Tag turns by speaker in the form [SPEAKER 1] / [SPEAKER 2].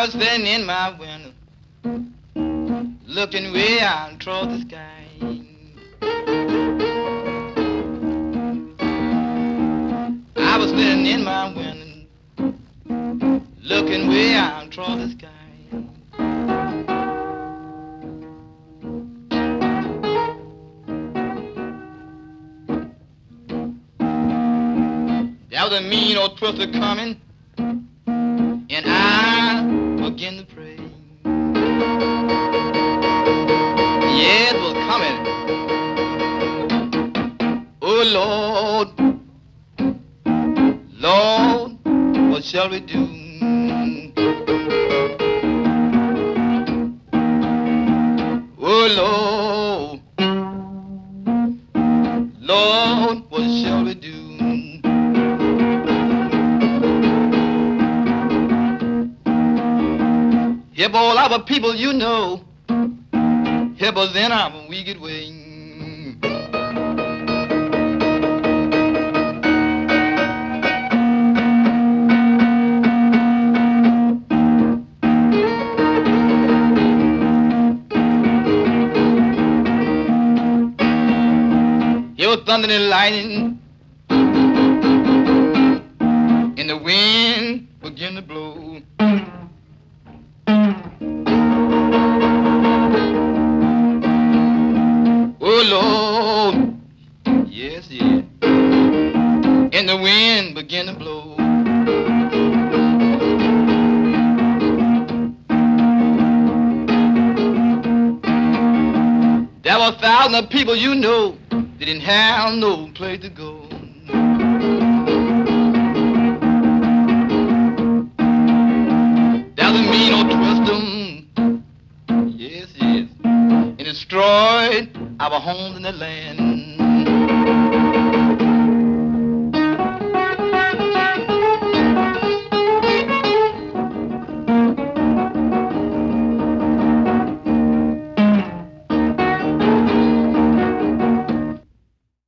[SPEAKER 1] I was sitting in my window, looking way out toward the sky. I was sitting in my window, looking way out toward the sky. There was a mean old twister coming, and I began to pray. Yeah, it was coming. Oh Lord, Lord, what shall we do? Oh Lord, Lord, what shall we do? Help all our people, you know. Help us in our wicked way. It was thunder and lightning, and the wind began to blow. Oh Lord, yes, yes, and the wind began to blow. There were thousands of people, you know, they didn't have no place to go. There was a mean old twister, yes, yes, and destroyed our homes in the land.